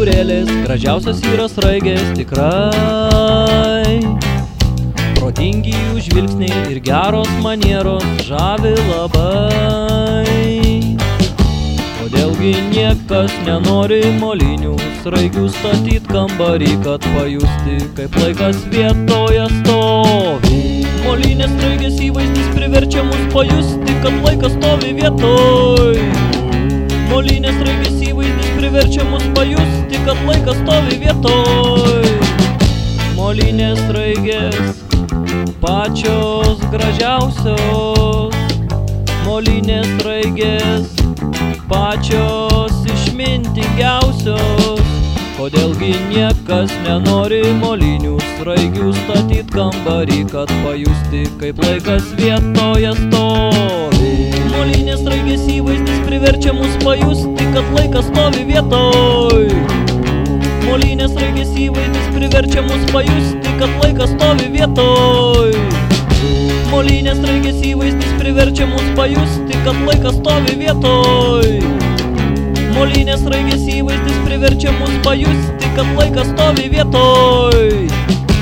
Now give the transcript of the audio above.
figūrėlės, gražiausios yra sraigės tikrai. Protingi jų žvilgsniai ir geros manieros žavi labai. Kodėlgi niekas nenori molinių sraigių statyt kambarį, kad pajusti, kaip laikas vietoje stovi. Molinės sraigės įvaizdis priverčia mus pajusti, kad laikas stovi vietoj. Molinės sraigės įvaizdis priverčia mus pajusti, kad laikas stovi vietoj. Molinės sraigės pačios gražiausios, molinės sraigės pačios išmintingiausios. Kodėlgi niekas nenori molinių sraigių statyt kambarį, kad pajusti, kaip laikas vietoje stovi. Molinės sraigės įvaizdis priverčia mus pajusti, kad laikas stovi vietoj. Molinės sraigės įvaizdis priverčia mus pajusti, kad laikas stovi vietoj. Molinės sraigės įvaizdis priverčia mus pajusti, kad laikas stovi vietoj. Molinės sraigės įvaizdis priverčia mus pajusti, kad laikas stovi vietoj.